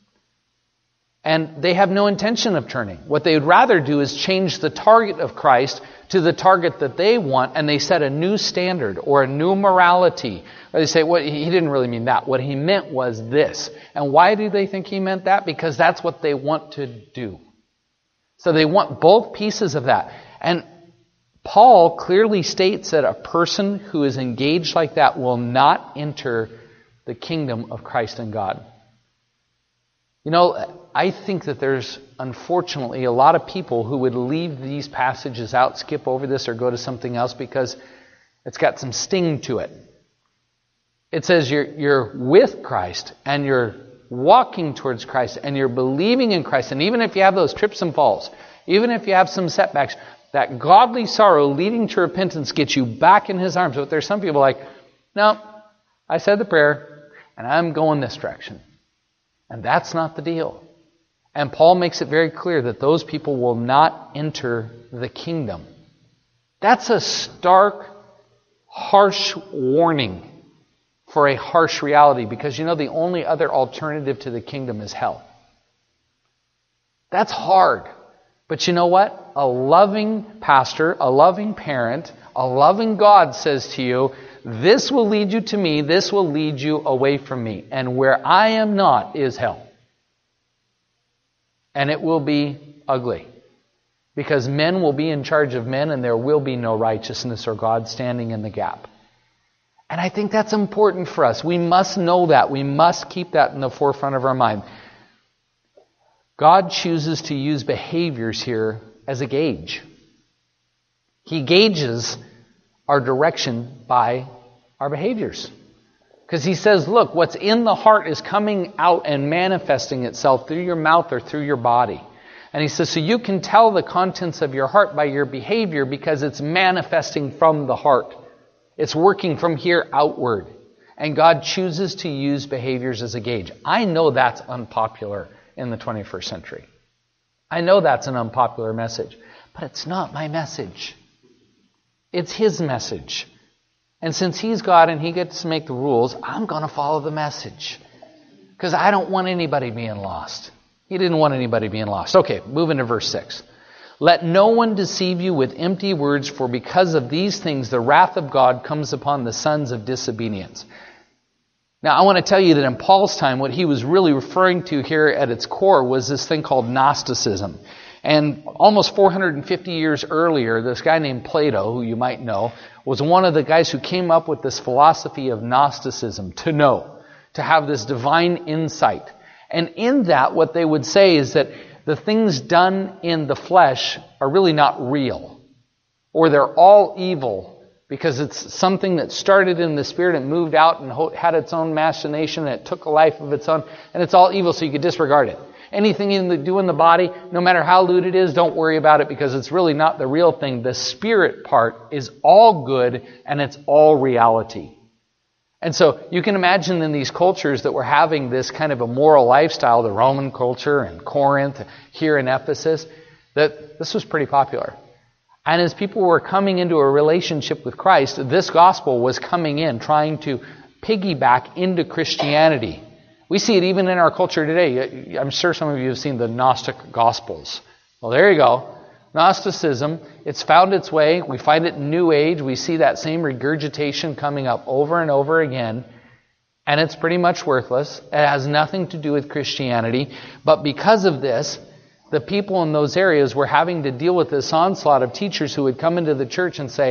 And they have no intention of turning. What they would rather do is change the target of Christ to the target that they want, and they set a new standard or a new morality. Or they say, well, he didn't really mean that. What he meant was this. And why do they think he meant that? Because that's what they want to do. So they want both pieces of that. And Paul clearly states that a person who is engaged like that will not enter the kingdom of Christ and God. You know, I think that there's, unfortunately, a lot of people who would leave these passages out, skip over this, or go to something else because it's got some sting to it. It says you're, you're with Christ, and you're walking towards Christ, and you're believing in Christ. And even if you have those trips and falls, even if you have some setbacks, that godly sorrow leading to repentance gets you back in His arms. But there's some people like, no, I said the prayer, and I'm going this direction. And that's not the deal. And Paul makes it very clear that those people will not enter the kingdom. That's a stark, harsh warning for a harsh reality, because you know the only other alternative to the kingdom is hell. That's hard. But you know what? A loving pastor, a loving parent, a loving God says to you, this will lead you to me, this will lead you away from me. And where I am not is hell. And it will be ugly. Because men will be in charge of men, and there will be no righteousness or God standing in the gap. And I think that's important for us. We must know that. We must keep that in the forefront of our mind. God chooses to use behaviors here as a gauge. He gauges our direction by our behaviors. Because He says, look, what's in the heart is coming out and manifesting itself through your mouth or through your body. And He says, so you can tell the contents of your heart by your behavior because it's manifesting from the heart. It's working from here outward. And God chooses to use behaviors as a gauge. I know that's unpopular in the twenty-first century. I know that's an unpopular message. But it's not my message. It's His message. And since He's God and He gets to make the rules, I'm going to follow the message. Because I don't want anybody being lost. He didn't want anybody being lost. Okay, moving to verse six. Let no one deceive you with empty words, for because of these things the wrath of God comes upon the sons of disobedience. Now, I want to tell you that in Paul's time, what he was really referring to here at its core was this thing called Gnosticism. And almost four hundred fifty years earlier, this guy named Plato, who you might know, was one of the guys who came up with this philosophy of Gnosticism, to know, to have this divine insight. And in that, what they would say is that the things done in the flesh are really not real. Or they're all evil. Because it's something that started in the spirit and moved out and had its own machination and it took a life of its own. And it's all evil, so you could disregard it. Anything you do in the body, no matter how lewd it is, don't worry about it because it's really not the real thing. The spirit part is all good and it's all reality. And so you can imagine in these cultures that were having this kind of a moral lifestyle, the Roman culture and Corinth, here in Ephesus, that this was pretty popular. And as people were coming into a relationship with Christ, this gospel was coming in, trying to piggyback into Christianity. We see it even in our culture today. I'm sure some of you have seen the Gnostic Gospels. Well, there you go. Gnosticism, it's found its way. We find it in New Age. We see that same regurgitation coming up over and over again. And it's pretty much worthless. It has nothing to do with Christianity. But because of this, the people in those areas were having to deal with this onslaught of teachers who would come into the church and say,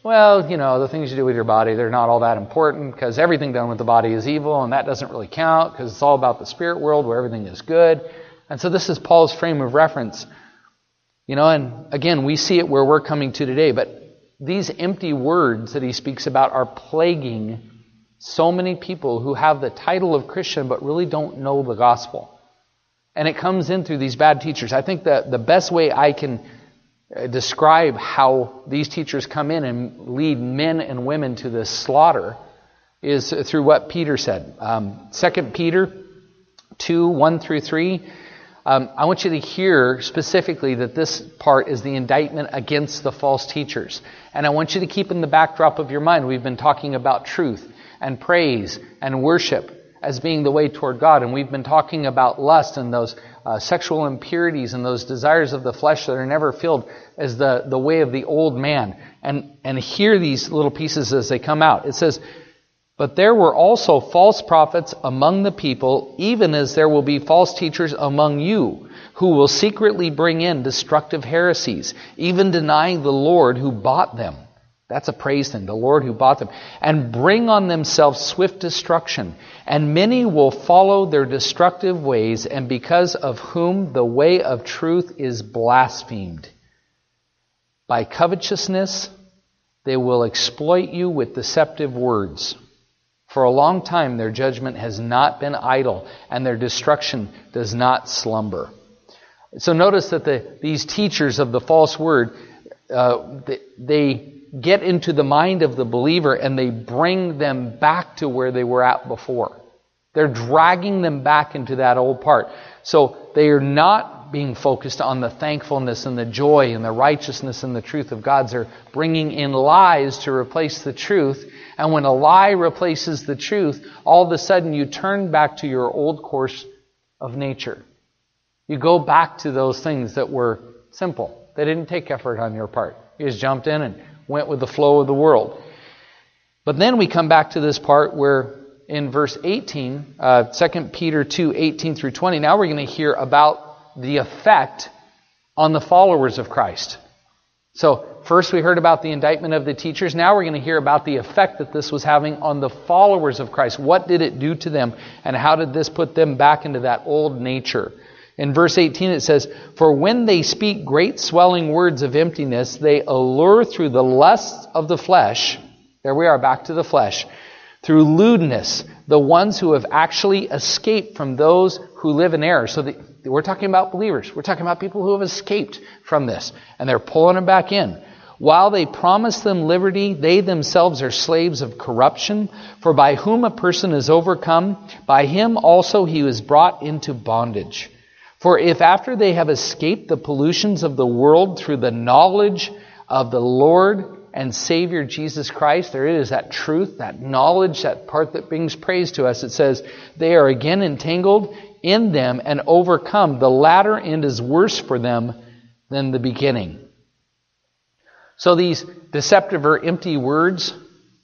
well, you know, the things you do with your body, they're not all that important because everything done with the body is evil, and that doesn't really count because it's all about the spirit world where everything is good. And so this is Paul's frame of reference. You know, and again, we see it where we're coming to today, but these empty words that he speaks about are plaguing so many people who have the title of Christian but really don't know the gospel. And it comes in through these bad teachers. I think that the best way I can describe how these teachers come in and lead men and women to this slaughter is through what Peter said. Um, Second Peter two, one through three. Um, I want you to hear specifically that this part is the indictment against the false teachers. And I want you to keep in the backdrop of your mind, we've been talking about truth and praise and worship as being the way toward God. And we've been talking about lust and those uh, sexual impurities and those desires of the flesh that are never filled as the, the way of the old man. And, and hear these little pieces as they come out. It says, but there were also false prophets among the people, even as there will be false teachers among you, who will secretly bring in destructive heresies, even denying the Lord who bought them. That's a praise thing, the Lord who bought them. And bring on themselves swift destruction. And many will follow their destructive ways, and because of whom the way of truth is blasphemed. By covetousness, they will exploit you with deceptive words. For a long time their judgment has not been idle, and their destruction does not slumber. So notice that the, these teachers of the false word, uh, they, they get into the mind of the believer and they bring them back to where they were at before. They're dragging them back into that old part. So they are not being focused on the thankfulness and the joy and the righteousness and the truth of God. They're bringing in lies to replace the truth. And when a lie replaces the truth, all of a sudden you turn back to your old course of nature. You go back to those things that were simple. They didn't take effort on your part. You just jumped in and went with the flow of the world. But then we come back to this part where in verse eighteen, uh, Second Peter two, eighteen through twenty, now we're going to hear about the effect on the followers of Christ. So first we heard about the indictment of the teachers. Now we're going to hear about the effect that this was having on the followers of Christ. What did it do to them, and how did this put them back into that old nature? In verse eighteen it says, for when they speak great swelling words of emptiness, they allure through the lusts of the flesh, there we are, back to the flesh, through lewdness, the ones who have actually escaped from those who live in error. So the, we're talking about believers. We're talking about people who have escaped from this, and they're pulling them back in. While they promise them liberty, they themselves are slaves of corruption. For by whom a person is overcome, by him also he is brought into bondage. For if after they have escaped the pollutions of the world through the knowledge of the Lord and Savior Jesus Christ, there it is, that truth, that knowledge, that part that brings praise to us. It says, they are again entangled in them and overcome. The latter end is worse for them than the beginning. So these deceptive or empty words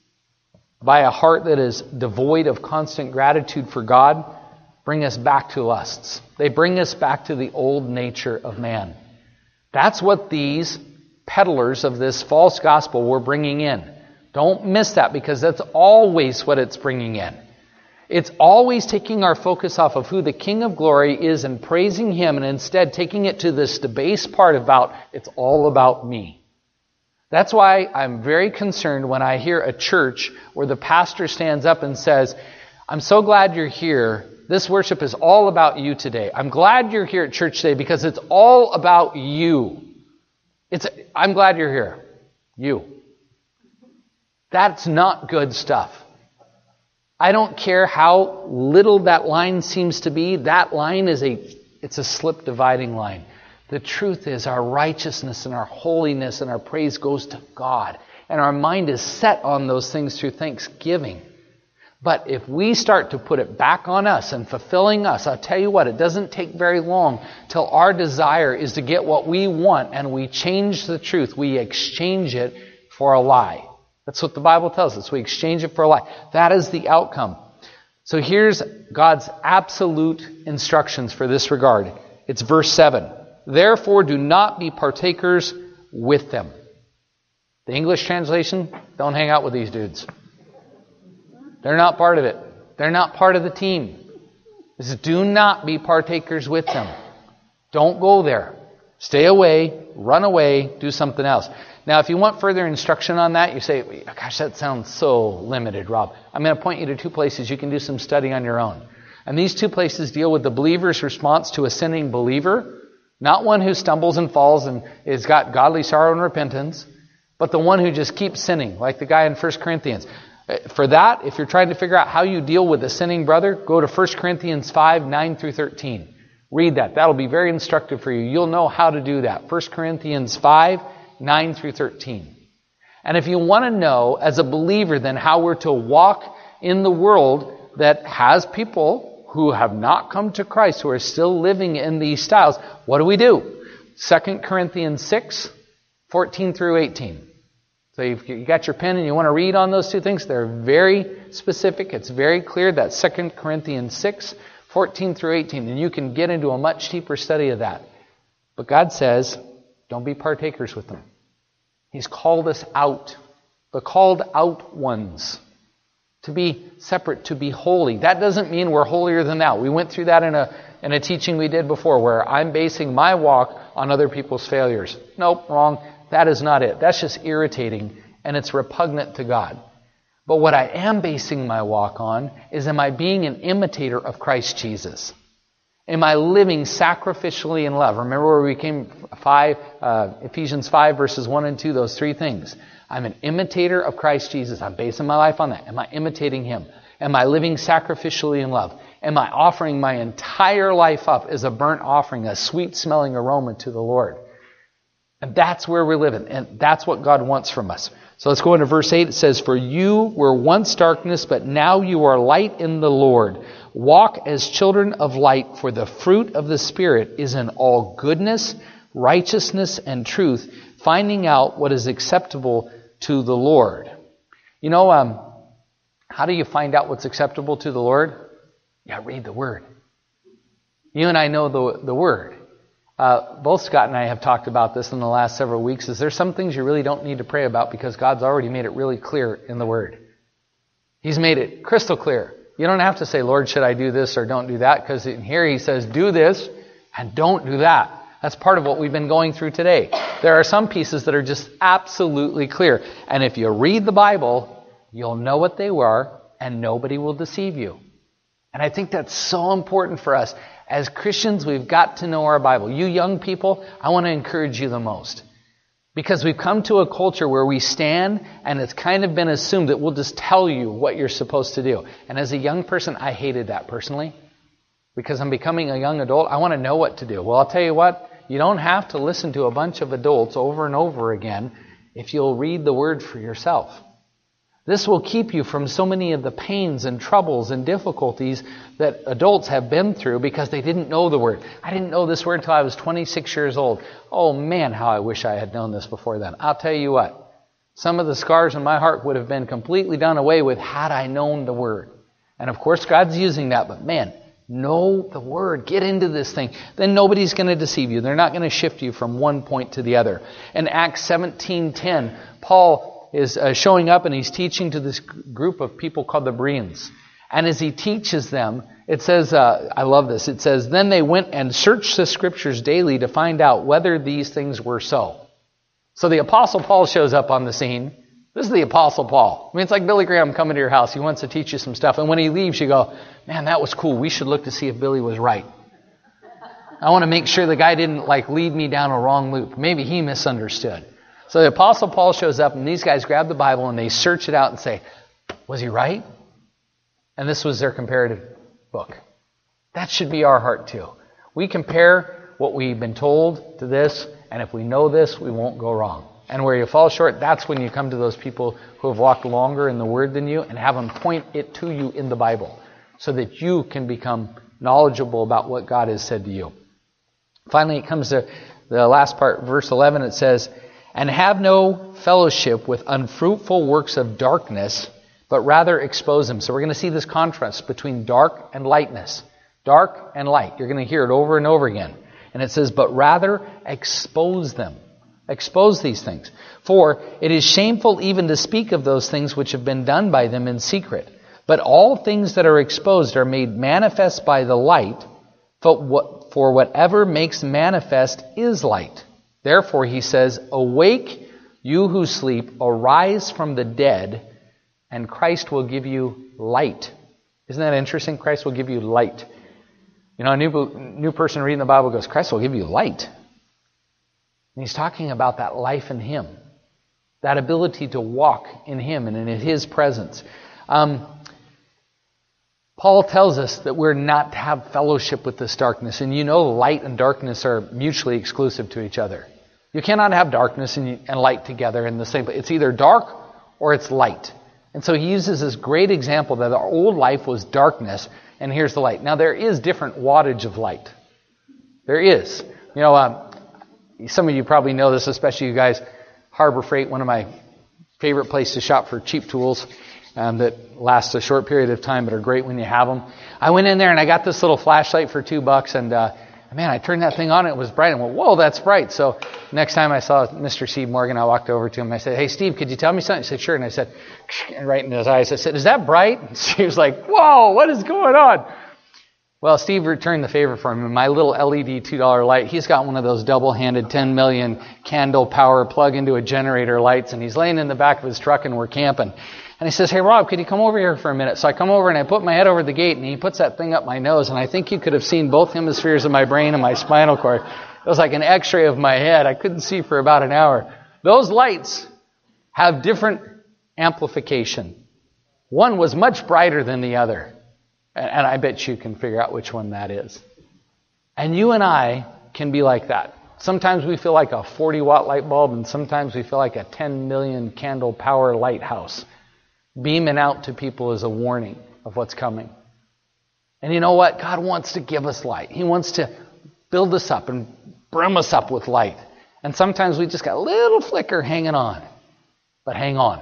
by a heart that is devoid of constant gratitude for God bring us back to lusts. They bring us back to the old nature of man. That's what these peddlers of this false gospel were bringing in. Don't miss that, because that's always what it's bringing in. It's always taking our focus off of who the King of Glory is and praising Him, and instead taking it to this debased part about, it's all about me. That's why I'm very concerned when I hear a church where the pastor stands up and says, I'm so glad you're here. This worship is all about you today. I'm glad you're here at church today because it's all about you. It's, I'm glad you're here. You. That's not good stuff. I don't care how little that line seems to be. That line is a, it's a slip dividing line. The truth is our righteousness and our holiness and our praise goes to God. And our mind is set on those things through thanksgiving. But if we start to put it back on us and fulfilling us, I'll tell you what, it doesn't take very long till our desire is to get what we want, and we change the truth. We exchange it for a lie. That's what the Bible tells us. We exchange it for a lie. That is the outcome. So here's God's absolute instructions for this regard. It's verse seven. Therefore do not be partakers with them. The English translation, don't hang out with these dudes. They're not part of it. They're not part of the team. This is, do not be partakers with them. Don't go there. Stay away, run away, do something else. Now, if you want further instruction on that, you say, gosh, that sounds so limited, Rob. I'm going to point you to two places you can do some study on your own. And these two places deal with the believer's response to a sinning believer, not one who stumbles and falls and has got godly sorrow and repentance, but the one who just keeps sinning, like the guy in First Corinthians. For that, if you're trying to figure out how you deal with a sinning brother, go to First Corinthians five, nine through thirteen. Read that. That'll be very instructive for you. You'll know how to do that. First Corinthians five, nine through thirteen. And if you want to know, as a believer, then how we're to walk in the world that has people who have not come to Christ, who are still living in these styles, what do we do? Second Corinthians six, fourteen through eighteen. So if you got your pen and you want to read on those two things, they're very specific. It's very clear. That's Second Corinthians six, fourteen through eighteen. And you can get into a much deeper study of that. But God says, don't be partakers with them. He's called us out. The called out ones. To be separate, to be holy. That doesn't mean we're holier than thou. We went through that in a in a teaching we did before where I'm basing my walk on other people's failures. Nope, wrong. That is not it. That's just irritating and it's repugnant to God. But what I am basing my walk on is, am I being an imitator of Christ Jesus? Am I living sacrificially in love? Remember where we came, five, uh, Ephesians five, verses one and two, those three things. I'm an imitator of Christ Jesus. I'm basing my life on that. Am I imitating Him? Am I living sacrificially in love? Am I offering my entire life up as a burnt offering, a sweet-smelling aroma to the Lord? And that's where we're living. And that's what God wants from us. So let's go into verse eight. It says, for you were once darkness, but now you are light in the Lord. Walk as children of light, for the fruit of the Spirit is in all goodness, righteousness, and truth, finding out what is acceptable to the Lord. You know, um, how do you find out what's acceptable to the Lord? Yeah, read the Word. You and I know the, the Word. Uh, both Scott and I have talked about this in the last several weeks. Is there some things you really don't need to pray about because God's already made it really clear in the Word. He's made it crystal clear. You don't have to say, Lord, should I do this or don't do that? Because in here He says, do this and don't do that. That's part of what we've been going through today. There are some pieces that are just absolutely clear. And if you read the Bible, you'll know what they were and nobody will deceive you. And I think that's so important for us. As Christians, we've got to know our Bible. You young people, I want to encourage you the most. Because we've come to a culture where we stand and it's kind of been assumed that we'll just tell you what you're supposed to do. And as a young person, I hated that personally. Because I'm becoming a young adult, I want to know what to do. Well, I'll tell you what, you don't have to listen to a bunch of adults over and over again if you'll read the Word for yourself. This will keep you from so many of the pains and troubles and difficulties that adults have been through because they didn't know the Word. I didn't know this Word until I was twenty-six years old. Oh man, how I wish I had known this before then. I'll tell you what, some of the scars in my heart would have been completely done away with had I known the Word. And of course God's using that, but man, know the Word. Get into this thing. Then nobody's going to deceive you. They're not going to shift you from one point to the other. In Acts seventeen ten, Paul is uh, showing up and he's teaching to this group of people called the Bereans. And as he teaches them, it says, uh, I love this, it says, then they went and searched the Scriptures daily to find out whether these things were so. So the Apostle Paul shows up on the scene. This is the Apostle Paul. I mean, it's like Billy Graham coming to your house. He wants to teach you some stuff. And when he leaves, you go, man, that was cool. We should look to see if Billy was right. I want to make sure the guy didn't like lead me down a wrong loop. Maybe he misunderstood. So the Apostle Paul shows up and these guys grab the Bible and they search it out and say, was he right? And this was their comparative book. That should be our heart too. We compare what we've been told to this, and if we know this, we won't go wrong. And where you fall short, that's when you come to those people who have walked longer in the Word than you and have them point it to you in the Bible so that you can become knowledgeable about what God has said to you. Finally, it comes to the last part, verse eleven, it says, and have no fellowship with unfruitful works of darkness, but rather expose them. So we're going to see this contrast between dark and lightness. Dark and light. You're going to hear it over and over again. And it says, but rather expose them. expose these things. For it is shameful even to speak of those things which have been done by them in secret. But all things that are exposed are made manifest by the light, for whatever makes manifest is light. Therefore, he says, awake, you who sleep, arise from the dead, and Christ will give you light. Isn't that interesting? Christ will give you light. You know, a new, new person reading the Bible goes, Christ will give you light. And he's talking about that life in Him. That ability to walk in Him and in His presence. Um, Paul tells us that we're not to have fellowship with this darkness. And you know light and darkness are mutually exclusive to each other. You cannot have darkness and, and light together in the same place. It's either dark or it's light. And so he uses this great example that our old life was darkness, and here's the light. Now there is different wattage of light. There is. You know, um, some of you probably know this, especially you guys. Harbor Freight, one of my favorite places to shop for cheap tools um, that last a short period of time but are great when you have them. I went in there and I got this little flashlight for two bucks, and uh, man, I turned that thing on and it was bright. And I went, whoa, that's bright. So next time I saw Mister Steve Morgan, I walked over to him. I said, hey, Steve, could you tell me something? He said, sure. And I said, right in his eyes, I said, is that bright? And he was like, whoa, what is going on? Well, Steve returned the favor for me. My little L E D two dollar light, he's got one of those double-handed ten million candle power plug into a generator lights, and he's laying in the back of his truck and we're camping. And he says, hey, Rob, could you come over here for a minute? So I come over and I put my head over the gate, and he puts that thing up my nose, and I think you could have seen both hemispheres of my brain and my spinal cord. It was like an x-ray of my head. I couldn't see for about an hour. Those lights have different amplification. One was much brighter than the other. And I bet you can figure out which one that is. And you and I can be like that. Sometimes we feel like a forty watt light bulb, and sometimes we feel like a ten million candle power lighthouse beaming out to people as a warning of what's coming. And you know what? God wants to give us light. He wants to build us up and brim us up with light. And sometimes we just got a little flicker hanging on. But hang on.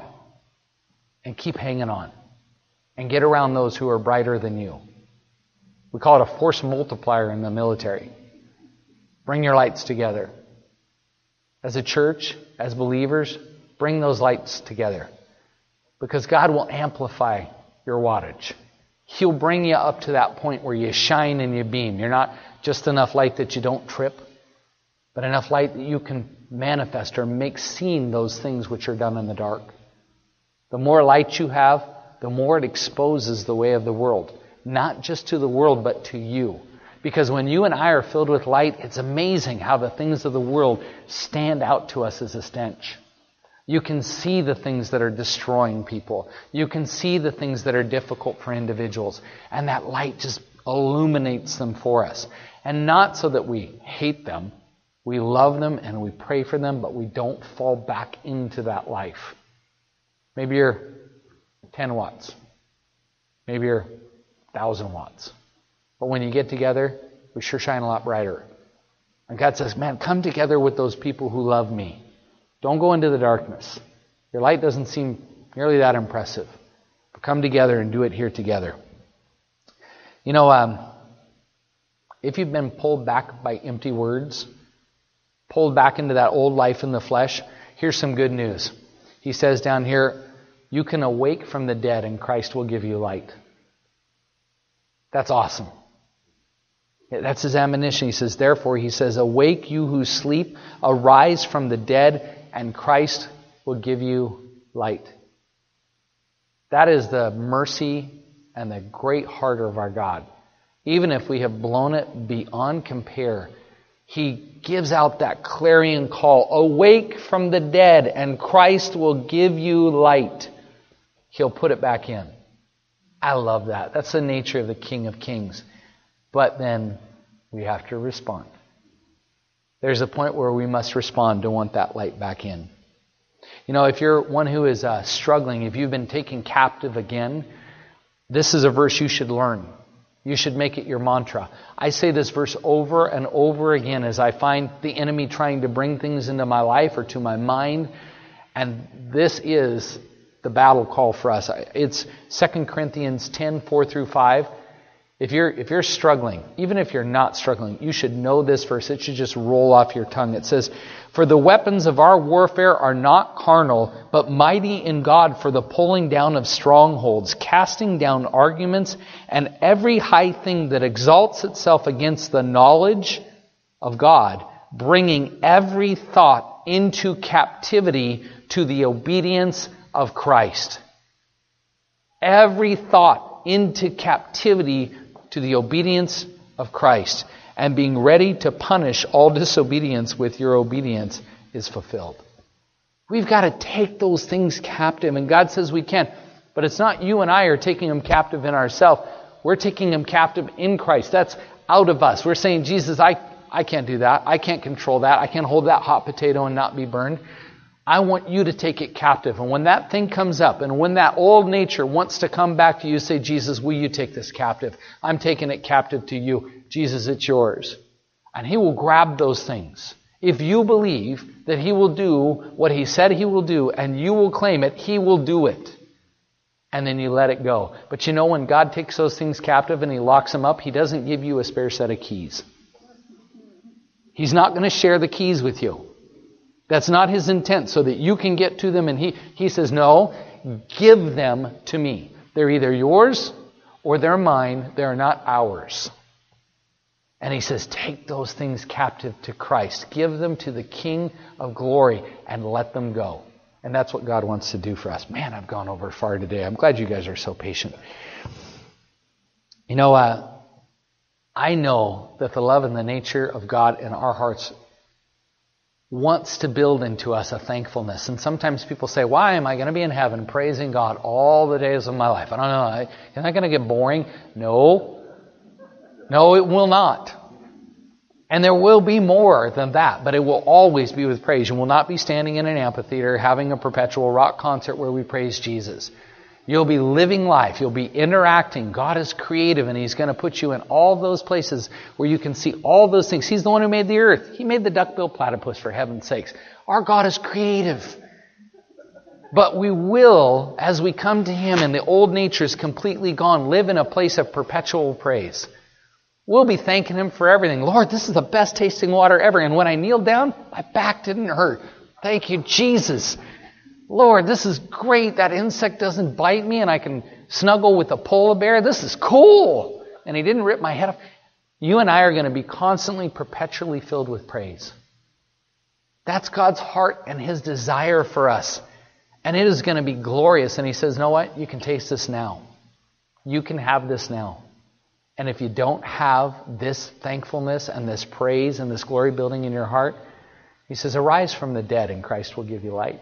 And keep hanging on. And get around those who are brighter than you. We call it a force multiplier in the military. Bring your lights together. As a church, as believers, bring those lights together. Because God will amplify your wattage. He'll bring you up to that point where you shine and you beam. You're not just enough light that you don't trip, but enough light that you can manifest or make seen those things which are done in the dark. The more light you have, the more it exposes the way of the world. Not just to the world, but to you. Because when you and I are filled with light, it's amazing how the things of the world stand out to us as a stench. You can see the things that are destroying people. You can see the things that are difficult for individuals. And that light just illuminates them for us. And not so that we hate them. We love them and we pray for them, but we don't fall back into that life. Maybe you're ten watts. Maybe you're one thousand watts. But when you get together, we sure shine a lot brighter. And God says, man, come together with those people who love me. Don't go into the darkness. Your light doesn't seem nearly that impressive. But come together and do it here together. You know, um, if you've been pulled back by empty words, pulled back into that old life in the flesh, here's some good news. He says down here, you can awake from the dead and Christ will give you light. That's awesome. That's his admonition. He says, therefore, he says, awake you who sleep, arise from the dead, and Christ will give you light. That is the mercy and the great heart of our God. Even if we have blown it beyond compare, He gives out that clarion call, awake from the dead, and Christ will give you light. He'll put it back in. I love that. That's the nature of the King of Kings. But then we have to respond. There's a point where we must respond to want that light back in. You know, if you're one who is uh, struggling, if you've been taken captive again, this is a verse you should learn. You should make it your mantra. I say this verse over and over again as I find the enemy trying to bring things into my life or to my mind. And this is the battle call for us. It's Second Corinthians ten, four through five. If you're, if you're struggling, even if you're not struggling, you should know this verse. It should just roll off your tongue. It says, "For the weapons of our warfare are not carnal, but mighty in God for the pulling down of strongholds, casting down arguments and every high thing that exalts itself against the knowledge of God, bringing every thought into captivity to the obedience of Christ." Every thought into captivity to the obedience of Christ, and being ready to punish all disobedience with your obedience is fulfilled. We've got to take those things captive, and God says we can. But it's not you and I are taking them captive in ourselves. We're taking them captive in Christ. That's out of us. We're saying, Jesus, I, I can't do that. I can't control that. I can't hold that hot potato and not be burned. I want you to take it captive. And when that thing comes up, and when that old nature wants to come back to you, say, Jesus, will you take this captive? I'm taking it captive to you. Jesus, it's yours. And He will grab those things. If you believe that He will do what He said He will do, and you will claim it, He will do it. And then you let it go. But you know, when God takes those things captive and He locks them up, He doesn't give you a spare set of keys. He's not going to share the keys with you. That's not His intent, so that you can get to them. And He, he says, no, give them to me. They're either yours or they're mine. They're not ours. And He says, take those things captive to Christ. Give them to the King of glory and let them go. And that's what God wants to do for us. Man, I've gone over far today. I'm glad you guys are so patient. You know, uh, I know that the love and the nature of God in our hearts wants to build into us a thankfulness. And sometimes people say, why am I going to be in heaven praising God all the days of my life? I don't know. Isn't that going to get boring? No. No, it will not. And there will be more than that, but it will always be with praise. You will not be standing in an amphitheater having a perpetual rock concert where we praise Jesus. You'll be living life. You'll be interacting. God is creative, and He's going to put you in all those places where you can see all those things. He's the one who made the earth. He made the duck-billed platypus, for heaven's sakes. Our God is creative. But we will, as we come to Him and the old nature is completely gone, live in a place of perpetual praise. We'll be thanking Him for everything. Lord, this is the best tasting water ever. And when I kneeled down, my back didn't hurt. Thank you, Jesus. Lord, this is great. That insect doesn't bite me and I can snuggle with a polar bear. This is cool. And He didn't rip my head off. You and I are going to be constantly, perpetually filled with praise. That's God's heart and His desire for us. And it is going to be glorious. And He says, you know what? You can taste this now. You can have this now. And if you don't have this thankfulness and this praise and this glory building in your heart, He says, arise from the dead and Christ will give you light.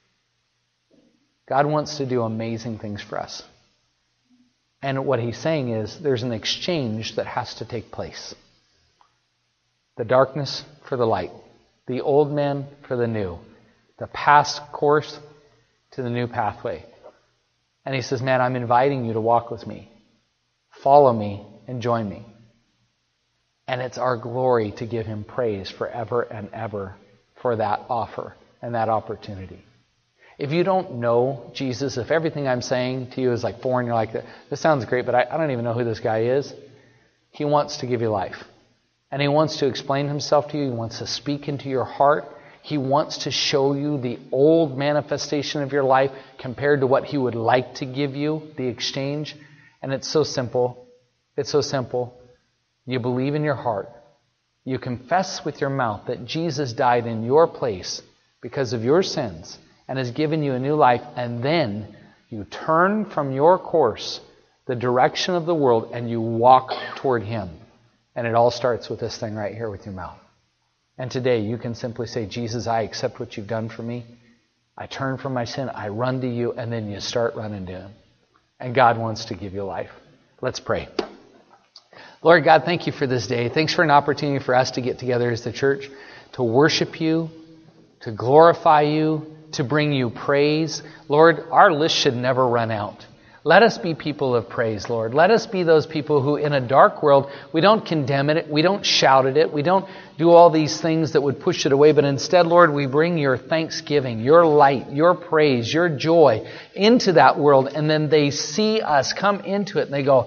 God wants to do amazing things for us. And what He's saying is there's an exchange that has to take place. The darkness for the light. The old man for the new. The past course to the new pathway. And He says, man, I'm inviting you to walk with me. Follow me and join me. And it's our glory to give Him praise forever and ever for that offer and that opportunity. If you don't know Jesus, if everything I'm saying to you is like foreign, you're like, this sounds great, but I, I don't even know who this guy is. He wants to give you life. And He wants to explain Himself to you. He wants to speak into your heart. He wants to show you the old manifestation of your life compared to what He would like to give you, the exchange. And it's so simple. It's so simple. You believe in your heart. You confess with your mouth that Jesus died in your place because of your sins and has given you a new life, and then you turn from your course, the direction of the world, and you walk toward Him. And it all starts with this thing right here with your mouth. And today you can simply say, Jesus, I accept what you've done for me. I turn from my sin, I run to you, and then you start running to Him. And God wants to give you life. Let's pray. Lord God, thank you for this day. Thanks for an opportunity for us to get together as the church, to worship you, to glorify you, to bring you praise. Lord, our list should never run out. Let us be people of praise, Lord. Let us be those people who in a dark world, we don't condemn it, we don't shout at it, we don't do all these things that would push it away, but instead, Lord, we bring your thanksgiving, your light, your praise, your joy into that world, and then they see us come into it and they go,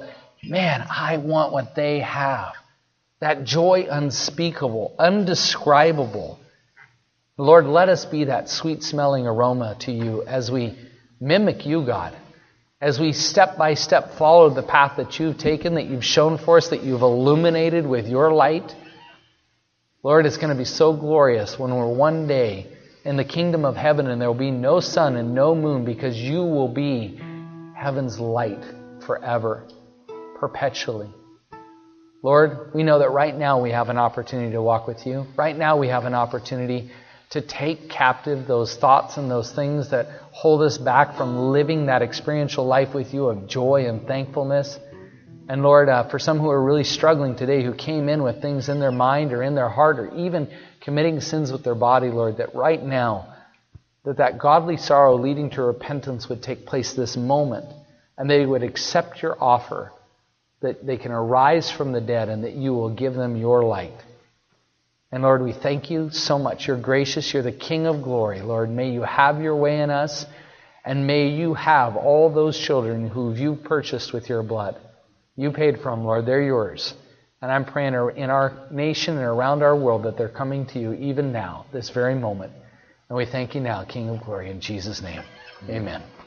man, I want what they have. That joy unspeakable, undescribable. Lord, let us be that sweet-smelling aroma to you as we mimic you, God. As we step by step follow the path that you've taken, that you've shown for us, that you've illuminated with your light. Lord, it's going to be so glorious when we're one day in the kingdom of heaven and there will be no sun and no moon, because you will be heaven's light forever, perpetually. Lord, we know that right now we have an opportunity to walk with you. Right now we have an opportunity to take captive those thoughts and those things that hold us back from living that experiential life with you of joy and thankfulness. And Lord, uh, for some who are really struggling today, who came in with things in their mind or in their heart or even committing sins with their body, Lord, that right now, that that godly sorrow leading to repentance would take place this moment, and they would accept your offer, that they can arise from the dead and that you will give them your light. And Lord, we thank you so much. You're gracious. You're the King of glory. Lord, may you have your way in us, and may you have all those children who you purchased with your blood. You paid for them, Lord. They're yours. And I'm praying in our nation and around our world that they're coming to you even now, this very moment. And we thank you now, King of glory, in Jesus' name. Amen.